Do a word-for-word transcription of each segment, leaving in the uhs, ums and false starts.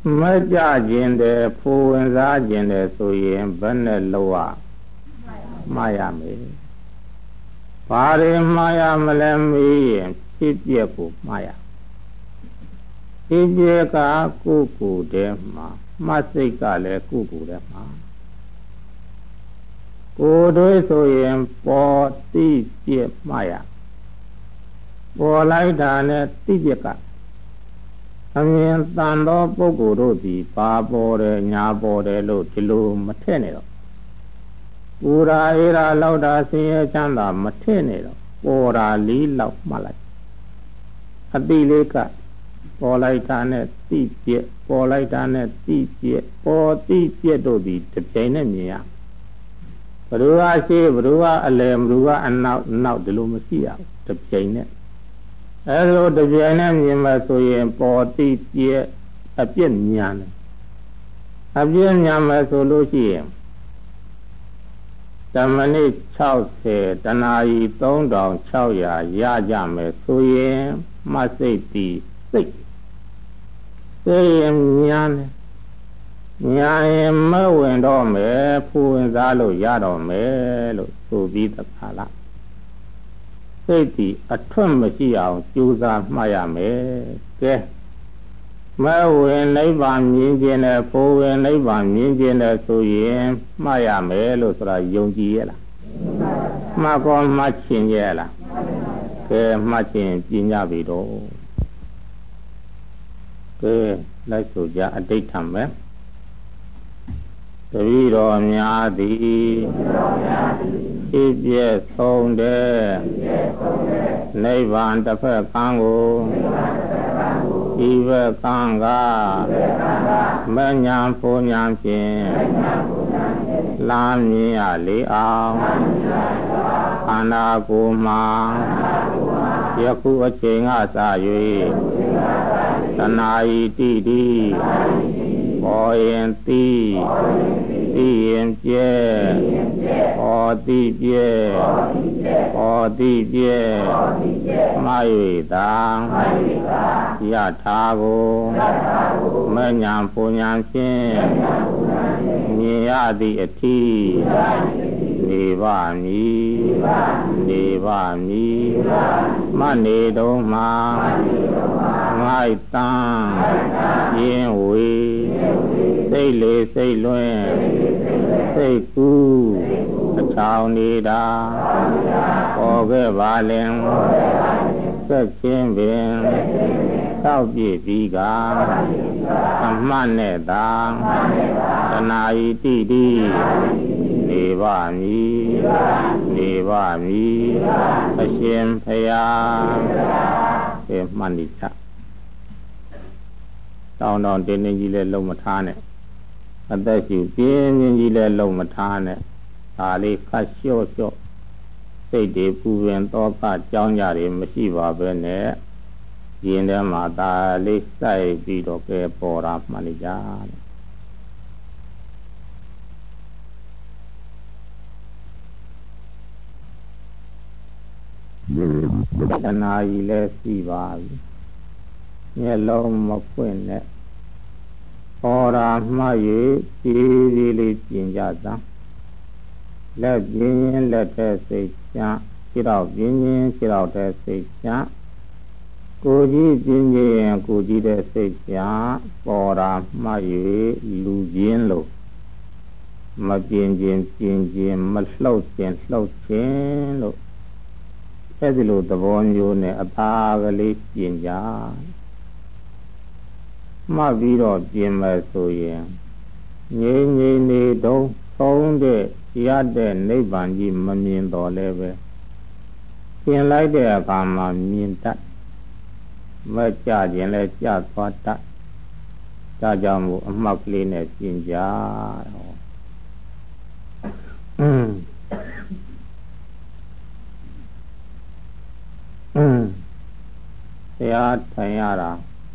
မကြခြင်းတဲ့ဖိုးဝင်စားခြင်းတဲ့ဆိုရင်ဘယ်နဲ့လောက်မှားရမယ်ဘာတွေမှားရမလဲမေးရင်ဖြစ်ပျက်ကိုမှားရဖြစ်ပျက်ကကိုယ်ကိုယ်တည်းမှာမှတ်စိတ်ကလည်းကိုယ်ကိုယ်တည်းမှာကိုယ်တွေဆိုရင်ပေါ်တိပြက်မှားရပေါ်လိုက်တာနဲ့တိပြက်ကအမြင်တန်သောပုဂ္ဂိုလ်တို့သည်ပါပေါ်တယ်ညာပေါ်တယ်လို့ဒီလိုမထည့်နဲ့တော့ပူရာအေရာလောက်တာဆင်းရဲချမ်းသာမထည့်နဲ့တော့ပေါ်ရာလေးလောက်မှတ်လိုက်အတိလေးကပေါ်လိုက်တာနဲ့တိပြက်ပေါ်လိုက်တာနဲ့တိပြက်ပေါ်တိပြက်တို့သည်တစ်ပြိုင်နဲ့မြင်ရဘ누구ကရှိဘ누구ကအလယ်ဘ누구ကအနောက်နောက်ဒီလိုမရှိရဘူးတစ်ပြိုင်နဲ့အဲလိုတစ်ပြိုင်နဲ့မြင်မှဆိုရင်ပေါ်တိပြက်အပြက်ညာတယ်အပြက်ညာမှဆိုလို့ရှိရင်တမနစ်၆၀တနာရီ၃ထောင်၆ရာရကြမယ်ဆိုရင်မှတ်စိတ်တည်စိတ်စိတ်ရင်ညာတယ်ညာရင်မဝင်တော့မယ်ဖူဝင်စားလို့ရတော့မယ်လို့ဆိုပြီးတခါလားစိတ်ဒီအထွတ်မရှိအောင်ကြိုးစားမှတ်ရမယ်ကဲမဝင်နိဗ္ဗာန်မြင်ခြင်းနဲ့ဖိုးဝင်နိဗ္ဗာန်မြင်ခြင်းနဲ့ဆိုရင်မှတ်ရမယ်လို့ဆိုတာယုံကြည်ရဲ့လားမှတ်ကောမှတ်ချင်ရဲ့လားကဲမှတ်ချင်ပြညပြီတော့ကဲလိုက်ဆိုကြအဋိဋ္ဌံပဲတပည့်တော်များသည်ဖြစ်ပြဆုံးတဲ့နိဗ္ဗာန်တစ်ဖက်ကံကိုဤဘက်ကံကမညာဖူညာဖြင့်လာမြင်ရလေအောင်ခန္ဓာကိုယ်မှာယခုအချိန်ကစ၍တဏှာဤတိတိပေါ်ရင်တိတိရင်ပြဲပေါ်တိပြဲပေါ်တိပြဲမှား၍သာယထာကိုမညာပူညာဖြင့်မြင်ရသည့်အထိနေပါမည်နေပါမည်မနေတော့မှာငိုက်တန်းရင်းဝေစိတ်လေစိတ်လွင်စိတ်ကူးအချောင်းနေတာပေါ်ခဲ့ပါလင်ဆက်ချင်းပင်သောက်ပြည့်ပြီးကအမှတ်နဲ့သာတဏှာဤတိတိနေပါမည်နေပါမည်အရှင်ဖယားကဲမှတ်နေချတောင်းတောင်းတင်းတင်းကြီးလည်းလုံးမထားနဲ့အသက်ရှူပြင်းပြင်းကြီးလည်းလုံးမထားနဲ့ဒါလေးခတ်လျှော့လျှော့စိတ်တွေပူပင်သောကကြောင်းကြတွေမရှိပါပဲနဲ့ရင်ထဲမှာဒါလေးစိုက်ပြီးတော့ကဲပေါ်တာမှတ်နေကြတဏှာကြီးလည်းရှိပါပြီမျက်လုံးမဖွင့်နဲ့ဟောရာမှတ်၍ပြည်ပြည်လေးပြင်ကြသံလက်ပြင်းရင်လက်ထဲစိတ်ချခြေတော့ပြင်းရင်ခြေတော့ထဲစိတ်ချကိုကြီးပြင်းရင်ကိုကြီးတဲ့စိတ်ချပေါ်ရာမှတ်၍လူပြင်းလို့မပြင်းခြင်းပြင်းခြင်းမလှုပ်ခြင်းလှုပ်ခြင်းလို့အဲဒီလိုသဘောမျိုးနဲ့အသာကလေးပြင်ကြမှတ်ပြီးတော့ပြင်မယ်ဆိုရင်ငြိမ်ငြိမ်နေတော့ဆုံးတဲ့ရတဲ့နိဗ္ဗာန်ကြီးမမြင်တော့လည်းပဲပြင်လိုက်တဲ့အခါမှာမြင်တတ်မကြခြင်းလည်းကြသွားတတ်ဒါကြောင့်မို့အမှတ်ကလေးနဲ့ပြင်ကြတော့อืมอืมတရားထိုင်ရတာ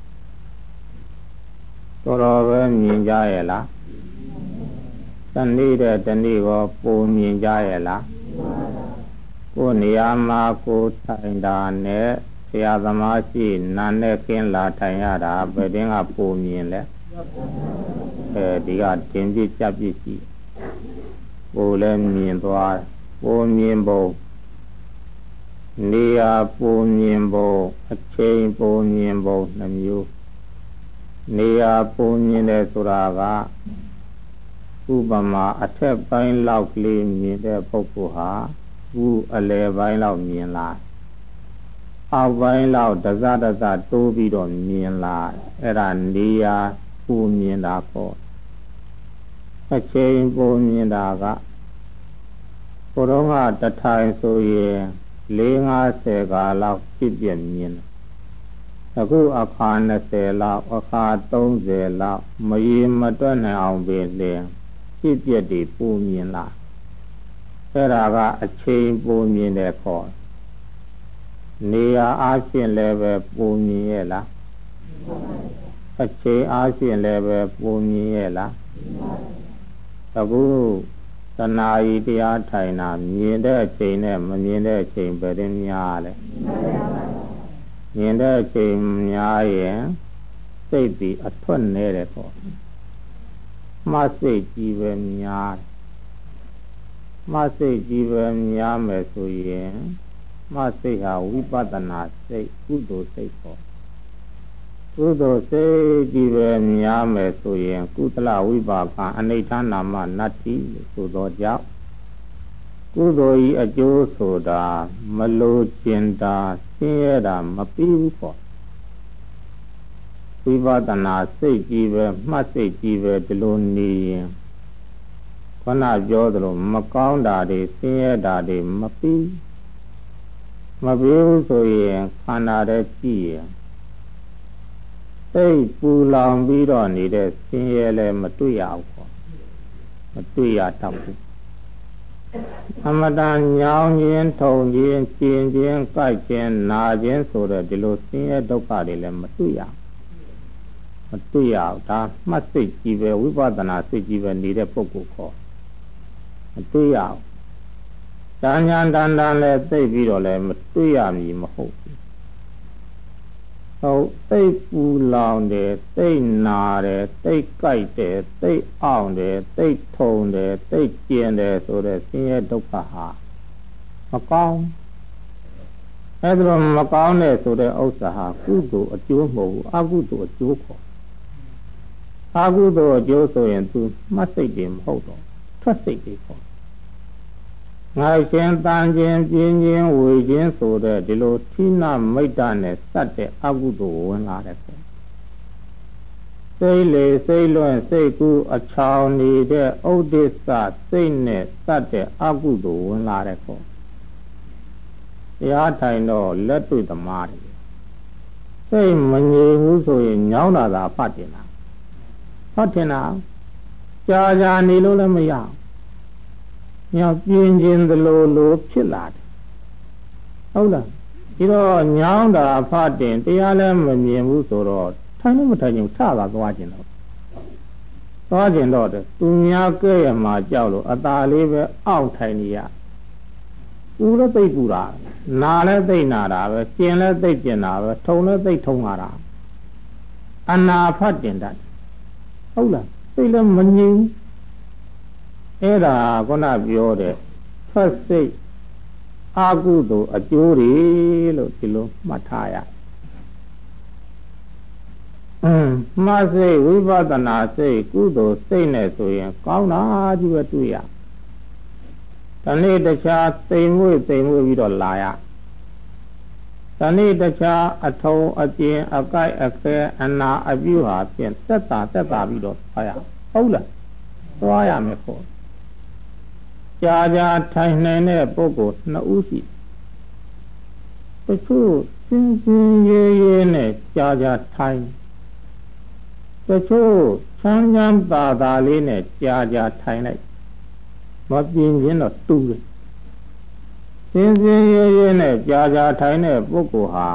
တော်တော်ပဲမြင်ကြရဲ့လားတနေ့တဲ့တနေ့ကိုပုံမြင်ကြရဲ့လားကိုယ်နေရာမှာကိုထိုင်တာနဲ့ဆရာသမားရှိနာနဲ့ခင်းလာထိုင်ရတာဘယ်တင်းကပုံမြင်လဲအဲဒီကတင်ပြကြပြစ်ရှိကိုယ်လည်းမြင်သွားကိုယ်မြင်ဖို့နေရာပုံမြင်ဖို့အချိန်ပုံမြင်ဖို့နှမျိုးနေရာပုံမြင်တယ်ဆိုတာကဥပမာအထက်ပိုင်းလောက်ကလေးမြင်တဲ့ပုဂ္ဂိုလ်ဟာဥအလယ်ပိုင်းလောက်မြင်လာအောက်ပိုင်းလောက်တစတစတိုးပြီးတော့မြင်လာအဲ့ဒါနေရာပုံမြင်တာပေါ့အချိန်ပုံမြင်တာကဘုရောကတထိုင်ဆိုရင်လေးငါးဆယ်ကာလောက်ဖြစ်ပြမြင်တယ်အခုအခါနှစ်ဆယ်လောက်အခါသုံးဆယ်လောက်မရေမတွက်နိုင်အောင်ပဲလင်းဖြစ်ပြတွေပုံမြင်လာအဲ့ဒါကအချိန်ပုံမြင်တဲ့ခေါ်နေရာအားဖြင့်လည်းပဲပုံမြင်ရဲ့လားအချိန်အားဖြင့်လည်းပဲပုံမြင်ရဲ့လားအခုတဏှာဤတရားထိုင်တာမြင်တဲ့အချိန်နဲ့မမြင်တဲ့အချိန်ပဲတည်းများလဲမြင်တဲ့အချိန်များရင်စိတ်ဒီအထွတ်နေတယ်ပေါ့မှစိတ်ကြီးပဲများမှစိတ်ကြီးပဲများမယ်ဆိုရင်မှစိတ်ဟာဝိပဿနာစိတ်ကုသိုလ်စိတ်ပေါ့ကုသိုလ်စိတ်ကြီးပဲများမယ်ဆိုရင်ကုသလဝိပါကအနိဋ္ဌနာမနတ္တိဆိုသောကြောင့်ကုသိုလ်ဤအကျိုးဆိုတာမလိုချင်တာဆင်းရဲတာမပြီးဘူးပေါ့ဝိပဿနာစိတ်ကြီးပဲမှတ်စိတ်ကြီးပဲဒီလိုနေရင်ခဏပြောသလိုမကောင်းတာတွေဆင်းရဲတာတွေမပြီးမပြီးဘူးဆိုရင်ခန္ဓာရဲ့ကြည့်ရင်စိတ်ပူလောင်ပြီးတော့နေတဲ့ဆင်းရဲလည်းမတွေ့ရဘူးပေါ့မတွေ့ရတော့ဘူးအမတန်ညောင်းခြင်းထုံခြင်းကျင်ခြင်းကြိုက်ခြင်းနာခြင်းဆိုတဲ့ဒီလိုဆင်းရဲဒုက္ခတွေလည်းမတွေ့ရမတွေ့ရဒါမှတ်စိတ်ကြီးပဲဝိပဿနာစိတ်ကြီးပဲနေတဲ့ပုဂ္ဂိုလ်ခေါ်မတွေ့ရဘူးတဏ္ဍာတဏ္ဍာလည်းသိပြီးတော့လည်းမတွေ့ရမည်မဟုတ်ဘူးဟုတ်သိပူလောင်တယ်သိနာတယ်သိကြိုက်တယ်သိအောင်တယ်သိထုံတယ်သိကျင်တယ်ဆိုတဲ့ဆင်းရဲဒုက္ခဟာမကောင်းအဲ့ဒါမကောင်းတဲ့ဆိုတဲ့ဥစ္စာဟာကုသိုလ်အကျိုးမဟုတ်ဘူးအကုသိုလ်အကျိုးခေါ်အကုသိုလ်အကျိုးဆိုရင်သူမှတ်စိတ်တွေမဟုတ်တော့ထွက်စိတ်တွေခေါ်ငါရှင်တန်ခြင်းပြင်းခြင်းဝေခြင်းဆိုတဲ့ဒီလိုထိနာမိတ်တနဲ့စက်တဲ့အကုသိုလ်ဝင်လာတဲ့ပေါ့စိတ်လေစိတ်လွန့်စိတ်ကူးအချောင်နေတဲ့ဥဒိစ္စစိတ်နဲ့စက်တဲ့အကုသိုလ်ဝင်လာတဲ့ပေါ့တရားထိုင်တော့လက်တွေ့သမားတွေစိတ်မငြိမ်ဘူးဆိုရင်ညောင်းတာသာဖတ်တင်တာဖတ်တင်တာကြာကြာနေလို့လည်းမရဘူးညောင်ပြင်းခြင်းသလိုလိုဖြစ်လာတယ်ဟုတ်လားဒီတော့ညောင်းတာဖတ်တင်တရားလည်းမမြင်ဘူးဆိုတော့ထိုင်လို့မထိုင်ရင်ထတာသွားခြင်းတော့သွားခြင်းတော့သူများကဲ့ရမှာကြောက်လို့အသာလေးပဲအောက်ထိုင်နေရပူလည်းသိပ်ပူတာနာလည်းသိပ်နာတာပဲကျင်လည်းသိပ်ကျင်တာပဲထုံလည်းသိပ်ထုံလာတာအနာဖတ်တင်တတ်ဟုတ်လားသိလည်းမငြိမ်အဲ့ဒါခုနပြောတဲ့ဖတ်စိတ်အာကုသိုလ်အကျိုးတွေလို့ဒီလိုမှတ်ထားရအင်းမှတ်စိတ်ဝိပဿနာစိတ်ကုသိုလ်စိတ်နဲ့ဆိုရင်ကောင်းတာကြီးပဲတွေ့ရတနေ့တခြားသိမ်မွေ့သိမ်မွေ့ပြီးတော့လာရတနေ့တခြားအထုံအကျင်အကိုက်အခဲအနာအပြုဟာဖြင့်သက်သာသက်သာပြီးတော့သွားရဟုတ်လားသွားရမယ်ခေါ်ကြာကြာထိုင်နိုင်တဲ့ပုဂ္ဂိုလ်နှစ်ဦးရှိတချို့စင်စင်ရဲရဲနဲ့ကြာကြာထိုင်တချို့ချမ်းချမ်းသာသာလေးနဲ့ကြာကြာထိုင်လိုက်မပြင်းခြင်းတော့တူးတယ်စင်စင်ရဲရဲနဲ့ကြာကြာထိုင်တဲ့ပုဂ္ဂိုလ်ဟာ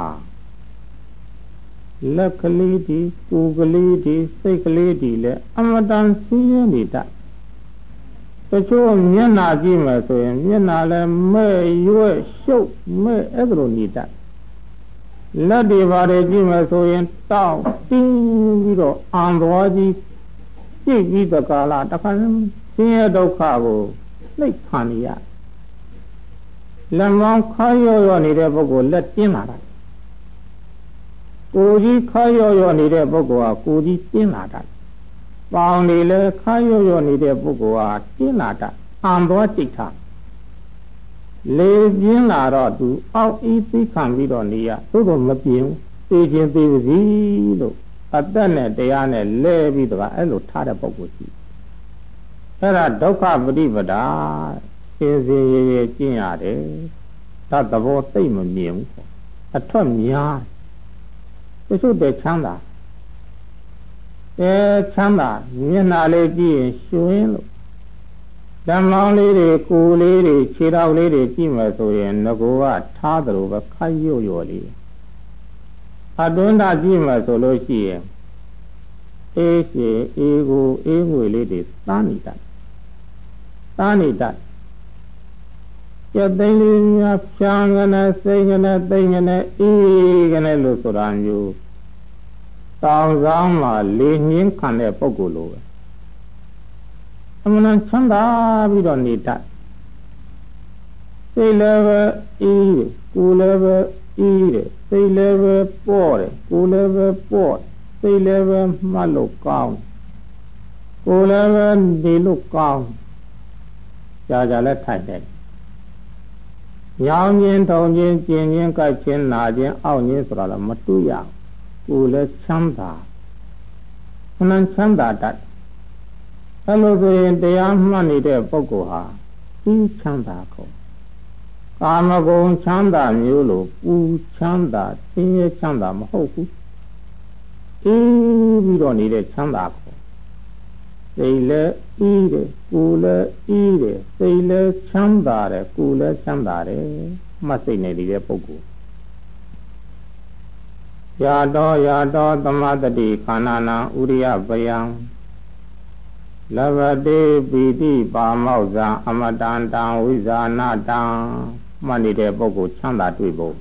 လက်ကလေးဒီကိုယ်ကလေးဒီစိတ်ကလေးဒီလည်းအမတန်ဆင်းရဲနေတတ်တချို့မျက်နာကြည့်မယ်ဆိုရင်မျက်နာလည်းမဲ့ရွက်ရှုပ်မဲ့အဲ့လိုနေတတ်လက်တွေပါတယ်ကြည့်မယ်ဆိုရင်တောက်တင်းပြီးတော့အံသွားကြီးကြည့်ပြီးတကားလားတခါဆင်းရဲဒုက္ခကိုနှိပ်ခံရလက်မောင်းခါရော့ရော့နေတဲ့ပုဂ္ဂိုလ်လက်တင်းလာတာကိုကြီးခါရော့ရော့နေတဲ့ပုဂ္ဂိုလ်ဟာကိုကြီးတင်းလာတာပေါင်နေလဲခါရော့ရော့နေတဲ့ပုဂ္ဂိုလ်ဟာတင်းလာတာအံသွားကြိတ်ထားလေပြင်းလာတော့သူအောက်ဤသိခံပြီးတော့နေရသို့တော့မပြင်းသိချင်းသိပါစီလို့အသက်နဲ့တရားနဲ့လဲပြီးတော့အဲ့လိုထားတဲ့ပုဂ္ဂိုလ်ရှိအဲ့ဒါဒုက္ခပฏิပဒါရှင်းရှင်းရရကျင့်ရတယ်ဒါသဘောသိမမြင်ဘူးအထွက်များတချို့တည်းချမ်းသာအဲချမ်းသာမျက်နှာလေးကြည့်ရင်ရွှင်လို့ဓမ္မောင်းလေးတွေကိုယ်လေးတွေခြေထောက်လေးတွေကြည့်မယ်ဆိုရင်ငကိုကထားတယ်လို့ပဲခိုက်ရွ့ရွ့လေးအတွင်းသားကြည့်မယ်ဆိုလို့ရှိရင်အေးရှိအေးကိုအေးငွေလေးတွေသန်းနေတတ်သန်းနေတတ်ကျက်သိန်းလေးများဖြာငနဲ့စိတ်ငနဲ့သိငနဲ့အေးငနဲ့လို့ဆိုတာမျိုးတောင်ဆောင်မှာလေညင်းခံတဲ့ပုဂ္ဂိုလ်လိုပဲအမှန်ချမ်းသာပြီးတော့နေတတ်စိတ်လည်းပဲအေးတယ်ကိုယ်လည်းပဲအေးတယ်စိတ်လည်းပဲပေါ့တယ်ကိုယ်လည်းပဲပေါ့စိတ်လည်းပဲမှတ်လို့ကောင်းကိုယ်လည်းပဲနေလို့ကောင်းကြာကြာလည်းထိုက်တယ်ညောင်းခြင်းထုံခြင်းကျင်ခြင်းကြိုက်ခြင်းနာခြင်းအောင့်ခြင်းဆိုတာလည်းမတွေ့ရကိုယ်လည်းချမ်းသာအမှန်ချမ်းသာတတ်အဲ့လိုဆိုရင်တရားမှတ်နေတဲ့ပုဂ္ဂိုလ်ဟာဒီချမ်းသာကိုကာမဂုဏ်ချမ်းသာမျိုးလိုပူချမ်းသာဆင်းရဲချမ်းသာမဟုတ်ဘူးအေးပြီးတော့နေတဲ့ချမ်းသာကိုစိတ်လည်းအေးတယ်ကိုယ်လည်းအေးတယ်စိတ်လည်းချမ်းသာတယ်ကိုယ်လည်းချမ်းသာတယ်မှတ်စိတ်နေတဲ့ပုဂ္ဂိုလ်ယာတောယာတောသမတတိခန္ဓာနာဥရိယပယံလဘတိပိတိပါမောဇ္ဇာအမတန္တံဝိဇာနာတံမှတ်နေတဲ့ပုဂ္ဂိုလ်ချမ်းသာတွေ့ဖို့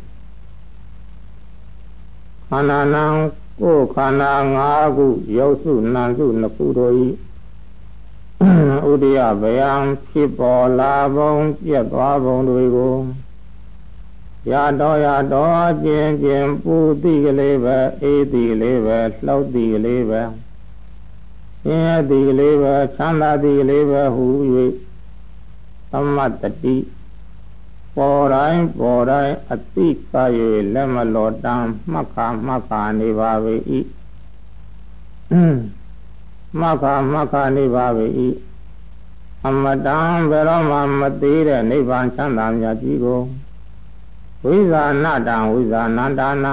ခန္ဓာနာကိုယ်ခန္ဓာ၅ခုရုပ်စုနာမ်စုနှစ်ခုတို့၏ဥဒိယဗယံဖြစ်ပေါ်လာပုံပြတ်သွားပုံတွေကိုရတော်ရတော်ခြင်းခြင်းပူတိကလေးပဲအေးတိကလေးပဲလှုပ်တိကလေးပဲဆင်းရဲတိကလေးပဲချမ်းသာတိကလေးပဲဟူ၍သမတတိပေါ်တိုင်းပေါ်တိုင်းအတိက၍လက်မလောတံမှတ်ခါမှတ်ခါနေပါ၏မှတ်ခါမှတ်ခါနေပါ၏အမတံဘယ်တော့မှမသေးတဲ့နိဗ္ဗာန်ချမ်းသာမြတ်ကြီးကိုဝိဇာနာတံဝိဇာနန္ဒာနံ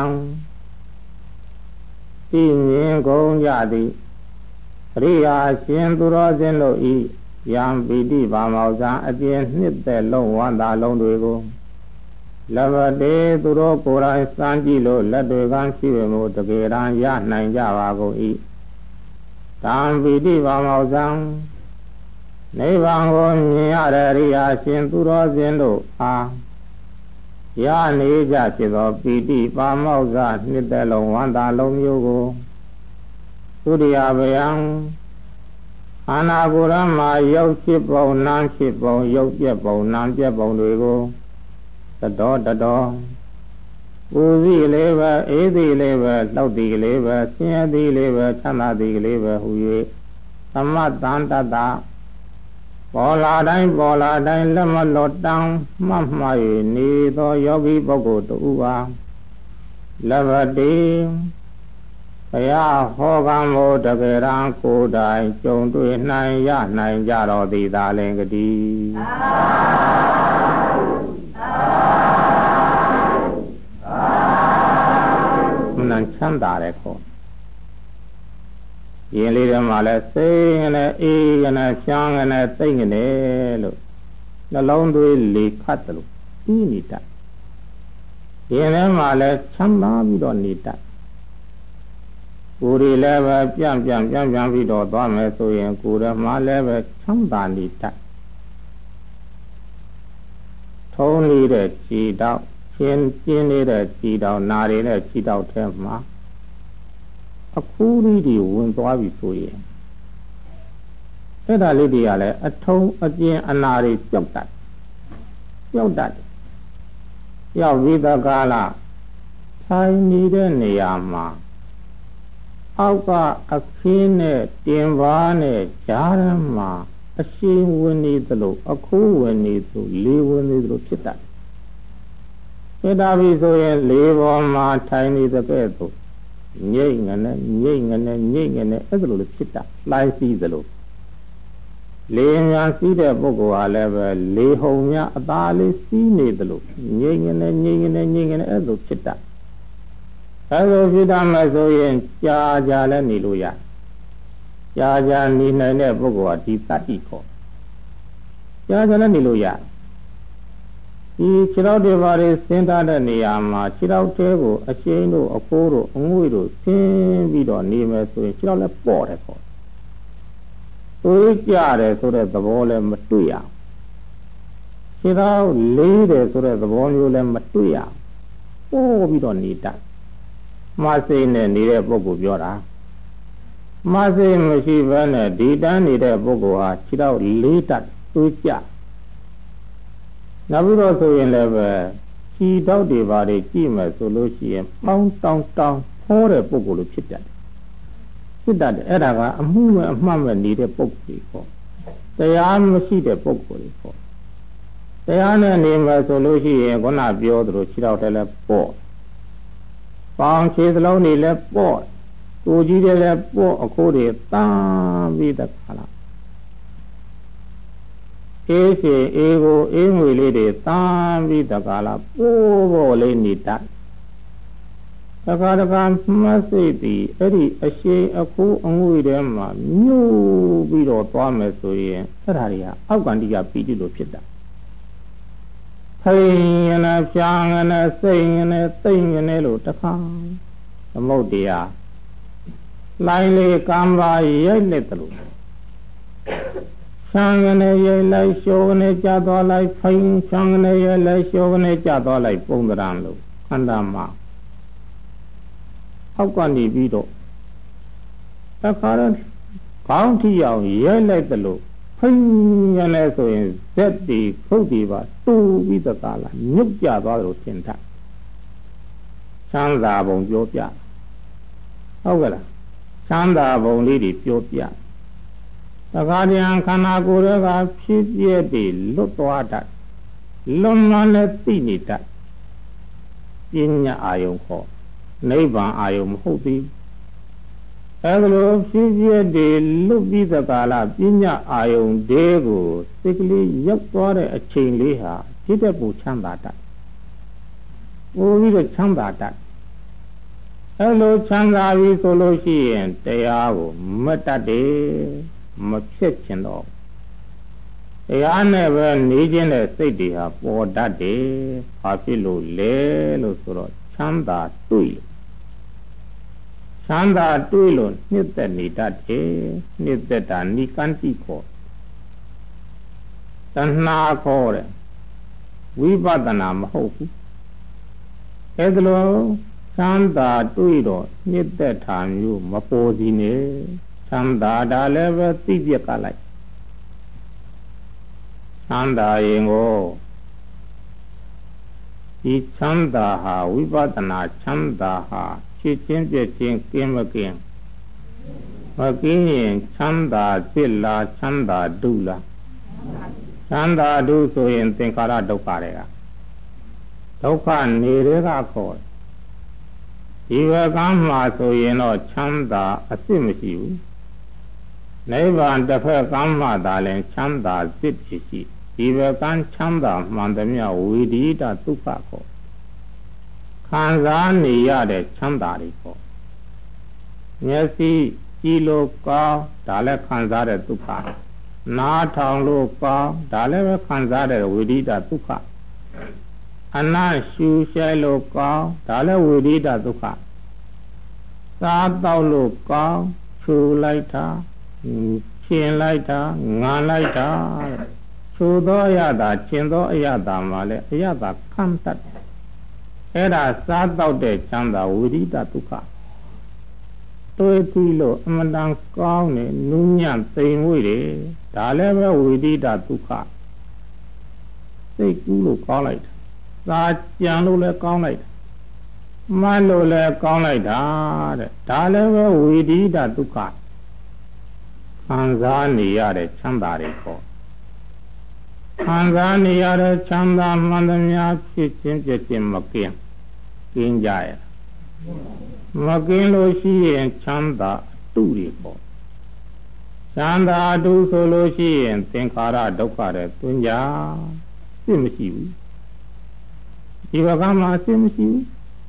သိမြင်ကုန်ကြသည်အရိယာရှင်သူတော်စင်တို့ဤယံပိတိပါမောဇံအပြင်နှစ်သက်လုံးဝန္တာလုံးတွေကိုလဘတေသူတော်ကိုယ်တိုင်စမ်းကြည့်လို့လက်တွေကရှိပေမို့တကယ်တမ်းရနိုင်ကြပါကုန်၏တံပိတိပါမောဇံနိဗ္ဗာန်ကိုမြင်ရတဲ့ရိယာရှင်သူတော်စင်တို့အားရနေကြဖြစ်သောပိတိပါမောဇ္ဇနှစ်သက်လုံးဝန္တာလုံးမျိုးကိုသုရိယဗယံအာနာဂုရမယုတ်ဖြစ်ပုံနာဖြစ်ပုံယုတ်ပြက်ပုံနာပြက်ပုံတွေကိုတတော်တတော်ပူဇိလေးပဲအေးသည်လေးပဲလှုပ်သည်လေးပဲဆင်းရဲသည်လေးပဲချမ်းသာသည်လေးပဲဟူ၍သမတ္တန်တတပေါ်လာတိုင်းပေါ်လာတိုင်းလက်မလွတ်တောင်းမှတ်မှ၍နေသောယောဂီပုဂ္ဂိုလ်တူပါလဘတိဘုရားဟောကံမို့တကယ်တမ်းကိုယ်တိုင်ကြုံတွေ့နိုင်ရနိုင်ကြတော်သည်သာလင်ကတိမနချမ်းသာတဲ့ခေါ်ရင်လေးထဲမှာလဲစိတ်ငနဲ့အေးငနဲ့ဖြန်းငနဲ့သိမ့်ငနဲ့လို့နှလုံးသွေးလေခတ်တယ်လို့ဤနေတတ်ရင်ထဲမှာလဲချမ်းသာပြီးတော့နေတတ်ကိုယ်တွေလည်းပဲပြန့်ပြန့်ပြန့်ပြန့်ပြီးတော့သွားမယ်ဆိုရင်ကိုယ်ထဲမှာလည်းပဲချမ်းသာနေတတ်ထုံးနေတဲ့ခြေတော့ရှင်ကျင်းနေတဲ့ခြေတောင်နာရီနဲ့ခြေတောက်ထဲမှာအခုလေးတွေဝင်သွားပြီဆိုရင်အဲ့ဒါလေးတွေကလည်းအထုံးအကျဉ်အနာတွေကြောက်တတ်ကြောက်တတ်ရောက်ပြီးသကာလထိုင်နေတဲ့နေရာမှာအောက်ကအခင်းနဲ့တင်ပါးနဲ့ကြားရမှာအရှိန်ဝင်နေသလိုအခုဝင်နေသလိုလေဝင်နေသလိုဖြစ်တတ်ဖြစ်တာပြီဆိုရင်လေပေါ်မှာထိုင်နေတဲ့ကဲ့သို့ညိတ်ငနဲ့ညိတ်ငနဲ့ညိတ်ငနဲ့အဲ့ဒါလိုလိုဖြစ်တတ်လှိုင်းစီးသလိုလေများစီးတဲ့ပုဂ္ဂိုလ်ဟာလည်းပဲလေဟုန်များအသာလေးစီးနေသလိုညိတ်ငနဲ့ညိတ်ငနဲ့ညိတ်ငနဲ့အဲ့လိုဖြစ်တတ်အဲ့လိုဖြစ်တတ်မှဆိုရင်ကြာကြာလည်းနေလို့ရကြာကြာနေနိုင်တဲ့ပုဂ္ဂိုလ်ဟာဒီတတ္တိခေါ်ကြာကြာလည်းနေလို့ရဒီခြေထောက်တွေဘာတွေဆင်းထားတဲ့နေရာမှာခြေထောက်သေးကိုအရှိန်တို့အဖိုးတို့အငွေ့တို့ဆင်းပြီးတော့နေမယ်ဆိုရင်ခြေထောက်လည်းပေါ့တယ်ပေါ့သွေးကြတယ်ဆိုတဲ့သဘောလည်းမတွေ့ရခြေထောက်လေးတယ်ဆိုတဲ့သဘောမျိုးလည်းမတွေ့ရပို့ပြီးတော့နေတတ်မစိတ်နဲ့နေတဲ့ပုဂ္ဂိုလ်ပြောတာမစိတ်မရှိဘဲနဲ့ဒီတန်းနေတဲ့ပုဂ္ဂိုလ်ဟာခြေထောက်လေးတတ်သွေးကြနောက်ပြီးတော့ဆိုရင်လည်းပဲခြေထောက်တွေဘာတွေကြည့်မယ်ဆိုလို့ရှိရင်ပေါင်းတောင်းတောင်းဖောတဲ့ပုဂ္ဂိုလ်လိုဖြစ်တတ်တယ်ဖြစ်တတ်တယ်အဲ့ဒါကအမှုမဲ့အမှတ်မဲ့နေတဲ့ပုဂ္ဂိုလ်တွေပေါ့တရားမရှိတဲ့ပုဂ္ဂိုလ်တွေပေါ့တရားနဲ့နေမယ်ဆိုလို့ရှိရင်ခုနပြောသလိုခြေထောက်ထဲလည်းပေါ့ပေါင်းခြေသလုံးတွေလည်းပေါ့ကိုကြီးတွေလည်းပေါ့အခိုးတွေတန်းပြီးတဲ့ခါလားအေးစီအေးကိုအေးငွေလေးတွေတန်းပြီးတကားလားပိုးပေါ်လေးနေတတ်တကားတကားမှတ်စိတ်ပြီးအဲ့ဒီအရှိန်အခိုးအငွေထဲမှာညှို့ပြီးတော့သွားမယ်ဆိုရင်အဲ့ဒါတွေကအောက်ကန္တိကပီတိလို့ဖြစ်တာဖိန်ရနဲ့ဖြာငနဲ့စိတ်ငနဲ့သိမ့်ငနဲ့လို့တခါသမုတ်တရားလိုင်းလေးကံပါရိုက်လက်တယ်လို့ဆံငနဲ့ရိုက်လိုက်ရှောကနေကြသွားလိုက်ဖိန်ဆံငနဲ့ရိုက်လိုက်ရှောကနေကြသွားလိုက်ပုံသဏ္ဍာန်လို့ခန္ဓာမှာအောက်ကနေပြီးတော့တခါတော့ခေါင်းထိအောင်ရိုက်လိုက်တယ်လို့ဖိန်ငနဲ့ဆိုရင်ဇက်တီခုတ်တီပါတူပြီးတကားလားညုတ်ကြသွားလို့ထင်တာချမ်းသာပုံပြောပြဟုတ်ကဲ့လားချမ်းသာပုံလေးတွေပြောပြတခါတည်းခန္ဓာကိုယ်တွေကဖြစ်ပြည့်တည်လွတ်သွားတတ်လွန်လွန်နဲ့သိနေတတ်ပညာအာယုံခေါ်နိဗ္ဗာန်အာယုံမဟုတ်သေးအဲလိုဖြစ်ပြည့်တည်လွတ်ပြီးသကာလပညာအာယုံတဲကိုစိတ်ကလေးရောက်သွားတဲ့အချိန်လေးဟာจิตတဲ့ပူချမ်းသာတတ်ပို့ပြီးတော့ချမ်းသာတတ်အဲလိုချမ်းသာပြီဆိုလို့ရှိရင်တရားကိုမတတ်တယ်မဖြစ်ချင်တော့တရားနဲ့ပဲနေခြင်းတဲ့စိတ်တွေဟာပေါ်တတ်တယ်ဘာဖြစ်လို့လဲလို့ဆိုတော့ချမ်းသာတွေ့လို့ချမ်းသာတွေ့လို့နှစ်သက်နေတတ်တယ်နှစ်သက်တာနိကန္တိခေါ်တဏှာခေါ်တယ်ဝိပဿနာမဟုတ်ဘူးအဲဒါလို့ချမ်းသာတွေ့တော့နှစ်သက်တာမျိုးမပေါ်စီနဲ့ချမ်းသာတာလည်းပဲသိပြက်ကလိုက်ချမ်းသာရင်ကိုဒီချမ်းသာဟာဝိပဿနာချမ်းသာဟာဖြစ်ချင်းပြည့်ချင်းကင်းမကင်းမကင်းရင်ချမ်းသာဖြစ်လားချမ်းသာဒုလားချမ်းသာဒုဆိုရင်သင်္ခါရဒုက္ခတွေကဒုက္ခနေတဲ့ကခေါ်ဒီဘကမှဆိုရင်တော့ချမ်းသာအစ်စ်မရှိဘူးနိဗ္ဗာန်တစ်ဖက်ကမ်းမှသာလဲချမ်းသာစစ်ဖြစ်ရှိဒီဘကမ်းချမ်းသာမှန်သမျှဝိဓိတဒုက္ခခေါ်ခံစားနေရတဲ့ချမ်းသာတွေခေါ်မျက်စိကြည့်လို့ကောင်းဒါလည်းခံစားတဲ့ဒုက္ခနားထောင်လို့ကောင်းဒါလည်းပဲခံစားတဲ့ဝိဓိတဒုက္ခအနာရှူရှဲလို့ကောင်းဒါလည်းဝိဓိတဒုက္ခစားတော့လို့ကောင်းခြူလိုက်တာရှင်လိုက်တာငန်လိုက်တာခြူသောအရသာရှင်သောအရသာမှာလည်းအရသာခံတတ်အဲ့ဒါစားတော့တဲ့ချမ်းသာဝိရိဒဒုက္ခတွေးပြီးလို့အမှန်တန်ကောင်းတယ်နူးညံ့သိမ်မွေ့တယ်ဒါလည်းပဲဝိရိဒဒုက္ခစိတ်ကူးလို့ကောင်းလိုက်တာသာကြံလို့လည်းကောင်းလိုက်တာမှတ်လို့လည်းကောင်းလိုက်တာတဲ့ဒါလည်းပဲဝိရိဒဒုက္ခခံစားနေရတဲ့ချမ်းသာတွေပေါ့ခံစားနေရတဲ့ချမ်းသာမှန်သမျှဖြစ်ခြင်းပြခြင်းမကင်းကင်းကြရမကင်းလို့ရှိရင်ချမ်းသာအတုတွေပေါ့ချမ်းသာအတုဆိုလို့ရှိရင်သင်္ခါရဒုက္ခတွေတွင်ကြသိမရှိဘူးဒီဘကမှာသိမရှိဘူး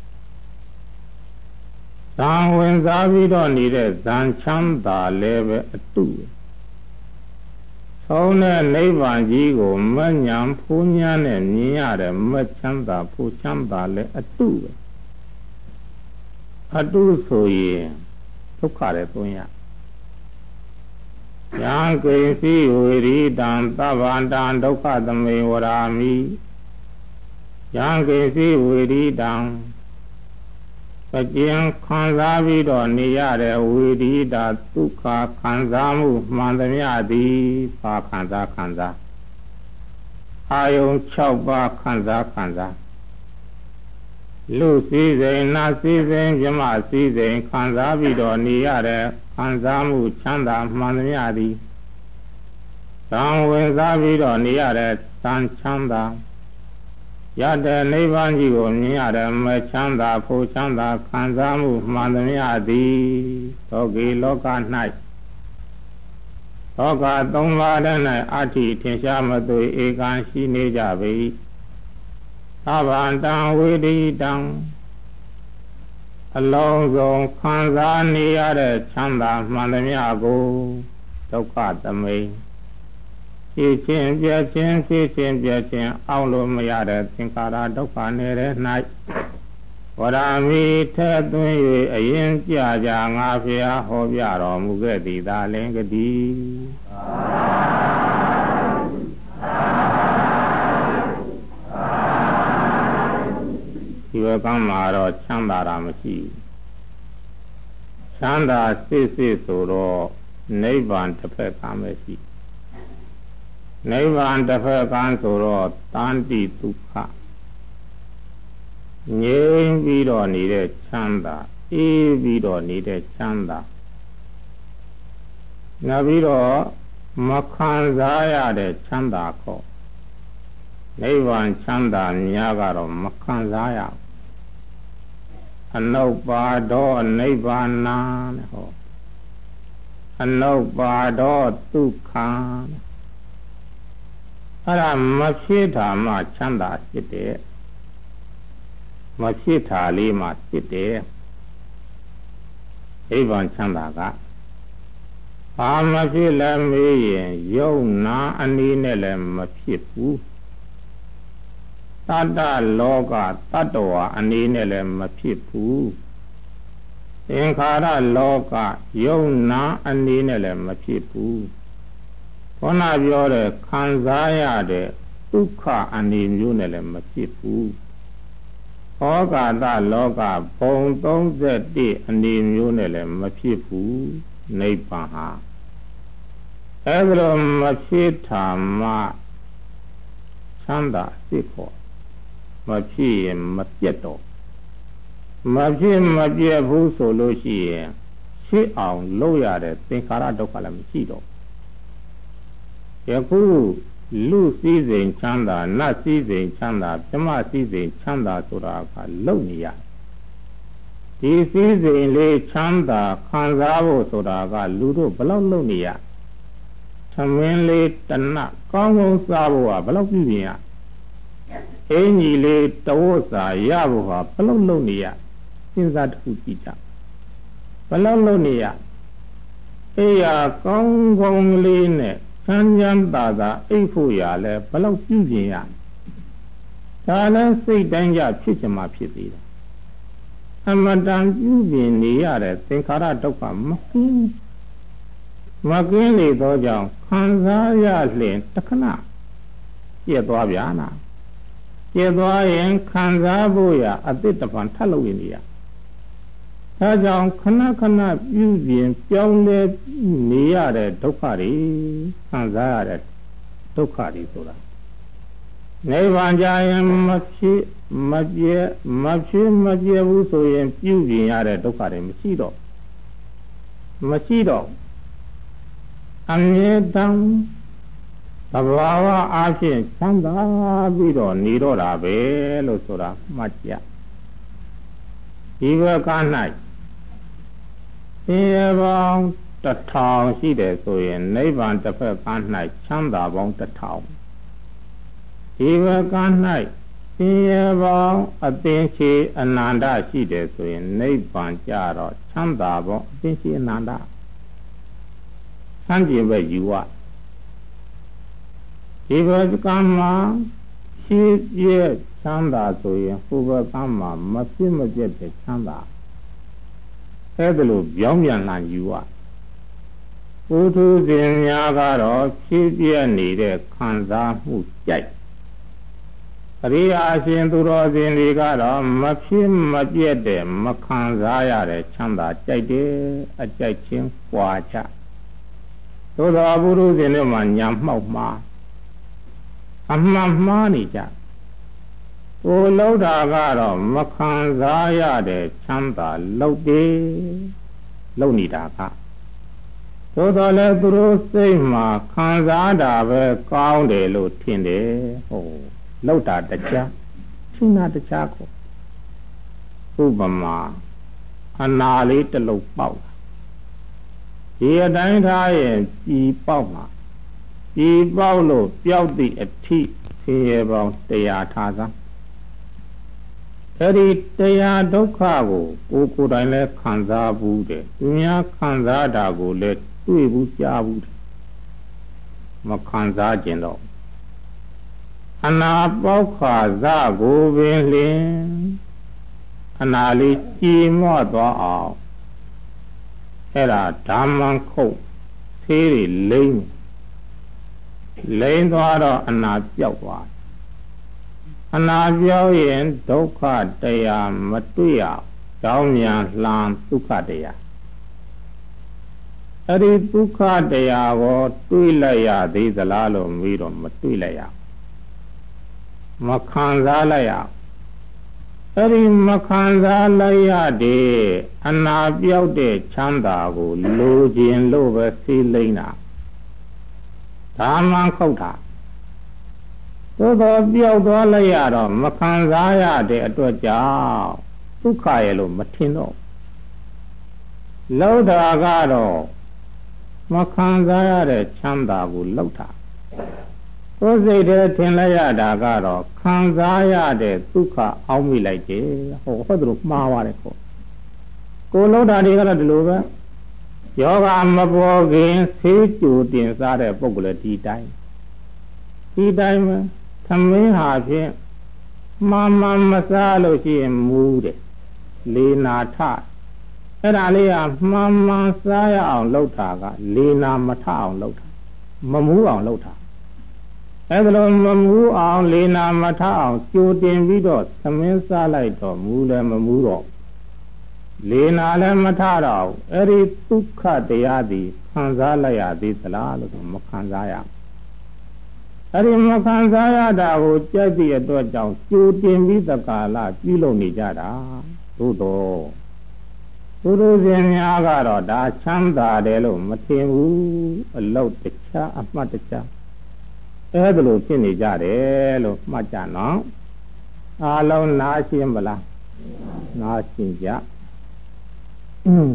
ဇံဝင်စားပြီးတော့နေတဲ့ဇံချမ်းသာလည်းပဲအတုဆုံးတဲ့နိဗ္ဗာန်ကြီးကိုမဉဏ်ဖူးညားနဲ့မြင်ရတဲ့မချမ်းသာဖူးချမ်းသာလည်းအတုပဲအတုဆိုရင်ဒုက္ခလည်းသွင်းရယံကိစီဝေရိတံသဗ္ဗန္တံဒုက္ခသမေဝရာမိယံကိစီဝေရိတံအကျဉ်ခံစားပြီးတော့နေရတဲ့ဝေရိတဒုက္ခခံစားမှုမှန်သမျှသည်ပါခံစားခံစားအာယုံ၆ပါးခံစားခံစားလူစည်းစိမ်နတ်စည်းစိမ်မြမစည်းစိမ်ခံစားပြီးတော့နေရတဲ့ခံစားမှုချမ်းသာမှန်သမျှသည်သံဝင်စားပြီးတော့နေရတဲ့သံချမ်းသာရတဲ့နိဗ္ဗာန်ကြီးကိုမြင်ရတဲ့မချမ်းသာဖို့ချမ်းသာခံစားမှုမှန်သမျှသည်သောကေလောက၌လောကသုံးပါး၌အဋ္ဌိထင်ရှားမသွေဧကံရှိနေကြပေသဗ္ဗန္တံဝေဒိတံအလုံးစုံခံစားနေရတဲ့ချမ်းသာမှန်သမျှကိုဒုက္ခသမိန်ဖြစ်ခြင်းပြခြင်းဖြစ်ခြင်းပြခြင်းအောက်လို့မရတဲ့သင်္ခါရဒုက္ခနေတဲ့၌ဝရမီထဲသွင်း၍အရင်ကြကြငါဖျားဟောပြတော်မူခဲ့သည်သာလင်ကတိဒီဘက်ကမှာတော့ချမ်းသာတာမရှိဘူးချမ်းသာစစ်စစ်ဆိုတော့နိဗ္ဗာန်တစ်ဖက်ကမရှိနိဗ္ဗာန်တစ်ဖက်ကဆိုတော့တန်တိဒုက္ခငြိမ်းပြီးတော့နေတဲ့ချမ်းသာအေးပြီးတော့နေတဲ့ချမ်းသာနောက်ပြီးတော့မခံစားရတဲ့ချမ်းသာခေါ်နိဗ္ဗာန်ချမ်းသာများကတော့မခံစားရဘူးအနုပ္ပါဒောနိဗ္ဗာနံဟောအနုပ္ပါဒောဒုက္ခံအဲ့ဒါမဖြစ်တာမှချမ်းသာဖြစ်တယ်မဖြစ်တာလေးမှဖြစ်တယ်နိဗ္ဗာန်ချမ်းသာကဘာမဖြစ်လဲမေးရင်ယုံနာအနည်းနဲ့လည်းမဖြစ်ဘူးတတ္တလောကတတ္တဝါအနည်းနဲ့လည်းမဖြစ်ဘူးသင်္ခါရလောကယုံနာအနည်းနဲ့လည်းမဖြစ်ဘူးခေါင်းနာပြောတဲ့ခံစားရတဲ့ဒုက္ခအနေမျိုးနဲ့လည်းမဖြစ်ဘူးဩကာသလောကဘုံသုံးဆယ့်တစ်အနေမျိုးနဲ့လည်းမဖြစ်ဘူးနိဗ္ဗာန်ဟာအဲဒါလိုမဖြစ်တာမှချမ်းသာဖြစ်ဖို့မဖြစ်ရင်မပြတ်တော့မဖြစ်မပြတ်ဘူးဆိုလို့ရှိရင်ဖြစ်အောင်လုပ်ရတဲ့သင်္ခါရဒုက္ခလည်းမရှိတော့ယခုလူစည်းစိမ်ချမ်းသာနတ်စည်းစိမ်ချမ်းသာဓမ္မစည်းစိမ်ချမ်းသာဆိုတာကလုံနေရဒီစည်းစိမ်လေးချမ်းသာခံစားဖို့ဆိုတာကလူတို့ဘလောက်လုံနေရသမင်းလေးတနတ်ကောင်းကောင်းစားဖို့ကဘလောက်ပြုပြင်ရအင်းကြီးလေးတဝတ်စာရဖို့ဟာဘလောက်လုံနေရစဉ်းစားတစ်ခုကြည့်ကြဘလောက်လုံနေရအေးရကောင်းကောင်းလေးနဲ့ချမ်းချမ်းသာသာအိပ်ဖို့ရလဲဘလောက်ပြုပြင်ရဒါလည်းစိတ်တိုင်းကြဖြစ်ချင်မှဖြစ်သေးတယ်အမတန်ပြုပြင်နေရတဲ့သင်္ခါရဒုက္ခမကင်းမကင်းလေသောကြောင့်ခံစားရလျင်တခဏပြည့်သွားဗျာနာပြဖြစ်သွားရင်ခံစားဖို့ရအတိတ်တပံထပ်လို့နေရဒါကြောင့်ခဏခဏပြုပြင်ပြောင်းလဲနေရတဲ့ဒုက္ခတွေခံစားရတဲ့ဒုက္ခတွေဆိုတာနိဗ္ဗာန်ကြရင်မဖြစ်မပြဲမဖြစ်မပြဲဘူးဆိုရင်ပြုပြင်ရတဲ့ဒုက္ခတွေမရှိတော့မရှိတော့အမြဲတမ်းသဘာဝအားဖြင့်ချမ်းသာပြီးတော့နေတော့တာပဲလို့ဆိုတာမှတ်ကြဒီဘက်က၌ရှင်ရပေါင်းတစ်ထောင်ရှိတယ်ဆိုရင်နိဗ္ဗာန်တစ်ဖက်က၌ချမ်းသာပေါင်းတစ်ထောင်ဒီဘက်က၌ရှင်ရပေါင်းအသင်္ချေအနန္တရှိတယ်ဆိုရင်နိဗ္ဗာန်ကြတော့ချမ်းသာပေါင်းအသင်္ချေအနန္တဆန်းကျင်ပဲယူရဒီဘက်ကမှာရှိပြည့်ချမ်းသာဆိုရင်ဟိုဘက်ကမှာမဖြစ်မပြတ်တဲ့ချမ်းသာအဲ့ဒါလို့ပြောင်းပြန်လာယူရပုထုဇဉ်များကတော့ဖြစ်ပြနေတဲ့ခံစားမှုကြိုက်အရိယာရှင်သူတော်စင်တွေကတော့မဖြစ်မပြတ်တဲ့မခံစားရတဲ့ချမ်းသာကြိုက်တယ်အကြိုက်ချင်းကြွာချသို့သောပုထုဇဉ်တို့မှာညာမှောက်မှားအမှန်မှားနေကြကိုလောက်တာကတော့မခံစားရတဲ့ချမ်းသာလောက်တယ်လောက်နေတာကသို့တော်လည်းသူတို့စိတ်မှာခံစားတာပဲကောင်းတယ်လို့ထင်တယ်ဟုတ်လောက်တာတခြားရှင်းတာတခြားကိုဥပမာအနာလေးတစ်လုံးပေါက်ဒီအတိုင်းထားရင်ပြည်ပေါက်မှာပြည်ပေါက်လို့ပျောက်သည့်အထိဆင်းရဲပေါင်းတရားထားစမ်းအဲဒီတရားဒုက္ခကိုကိုယ်ကိုယ်တိုင်လည်းခံစားဘူးတယ်သူများခံစားတာကိုလည်းတွေ့ဘူးကြားဘူးတယ်မခံစားကျင်တော့အနာပေါက်ခါစကိုပင်လျင်အနာလေးကြည်မော့သွားအောင်အဲ့ဒါဓမ္မခုတ်သေးတွေလိမ့်လိမ့်သွားတော့အနာပြောက်သွားအနာပြောက်ရင်ဒုက္ခတရားမတွေ့ရကြောင်းမြန်လှန်ဒုက္ခတရားအဲ့ဒီဒုက္ခတရားကိုတွေ့လိုက်ရသေးသလားလို့မေးတော့မတွေ့လိုက်ရမခံစားလိုက်ရအဲ့ဒီမခံစားလိုက်ရတဲ့အနာပြောက်တဲ့ချမ်းသာကိုလိုခြင်းလို့ပဲသိလိမ့်တာဒါမှခုတ်တာသို့သောပြောက်သွားလိုက်ရတော့မခံစားရတဲ့အတွက်ကြောင့်ဒုက္ခရဲ့လို့မထင်တော့လောက်တာကတော့မခံစားရတဲ့ချမ်းသာကိုလောက်တာကိုယ်စိတ်ထဲထင်လိုက်ရတာကတော့ခံစားရတဲ့ဒုက္ခအောင်းမိလိုက်တယ်ဟောဟုတ်တယ်လို့မှားပါတယ်ကိုကိုလောက်တာတွေကတော့ဒီလိုပဲယောဂမပေါ်ခင်ဆေးကြိုတင်စားတဲ့ပုဂ္ဂိုလ်ဒီတိုင်းဒီတိုင်းပဲသမင်းဟာဖြင့်မှန်မှန်မစားလို့ရှိရင်မူးတယ်လေနာထအဲ့ဒါလေးကမှန်မှန်စားရအောင်လုပ်တာကလေနာမထအောင်လုပ်တာမမူးအောင်လုပ်တာအဲ့ဒါလိုမမူးအောင်လေနာမထအောင်ကြိုတင်ပြီးတော့သမင်းစားလိုက်တော့မူးလည်းမမူးတော့လေနာလည်းမထတော့အဲ့ဒီဒုက္ခတရားသည်ခံစားလိုက်ရသေးသလားလို့မခံစားရအဲ့ဒီမခံစားရတာကိုကြက်သည့်အတွက်ကြောင့်ကြိုတင်ပြီးသကာလပြုလုပ်နေကြတာသို့တော့သူတို့ရှင်များကတော့ဒါချမ်းသာတယ်လို့မထင်ဘူးအလောက်တခြားအမှတ်တခြားအဲ့ဒါလို့ဖြစ်နေကြတယ်လို့မှတ်ကြနော်အားလုံးနားရှင်းမလားနားရှင်းကြอืม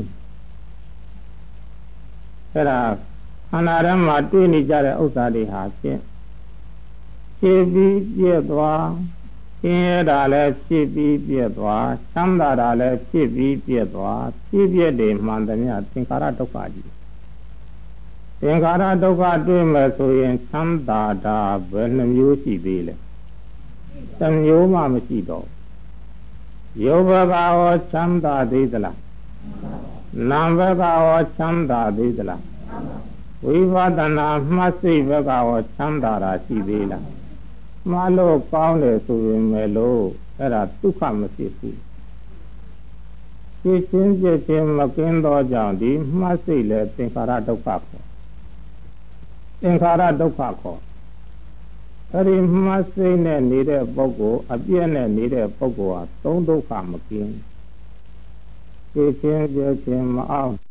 အဲ့ဒါခန္ဓာထဲမှာတွေ့နေကြတဲ့ဥစ္စာတွေဟာဖြင့်ဖြစ်ပြီးပြည့်သွားဆင်းရဲတာလည်းဖြစ်ပြီးပြည့်သွားချမ်းသာတာလည်းဖြစ်ပြီးပြည့်သွားဖြစ်ပြည့်တယ်မှန်သမျှသင်္ခါရဒုက္ခကြီးသင်္ခါရဒုက္ခတွေ့မယ်ဆိုရင်ချမ်းသာတာဘယ်နှမျိုးရှိသေးလဲတစ်မျိုးမှမရှိတော့ရုပ်ဘကရောချမ်းသာသေးသလားနာမ်ဘကရောချမ်းသာသေးသလားဝိပဿနာမှတ်စိတ်ဘကရောချမ်းသာတာရှိသေးလားမှားလို့ကောင်းတယ်ဆိုရင်လည်းလို့အဲ့ဒါဒုက္ခမဖြစ်ဘူးဖြစ်ချင်းပြည့်ချင်းမကင်းသောကြောင့်ဒီမှတ်စိတ်လည်းသင်္ခါရဒုက္ခခေါ်သင်္ခါရဒုက္ခခေါ်အဲ့ဒီမှတ်စိတ်နဲ့နေတဲ့ပုဂ္ဂိုလ်အပြည့်နဲ့နေတဲ့ပုဂ္ဂိုလ်ဟာသုံးဒုက္ခမကင်းဖြစ်ချင်းပြည့်ချင်းမအောင်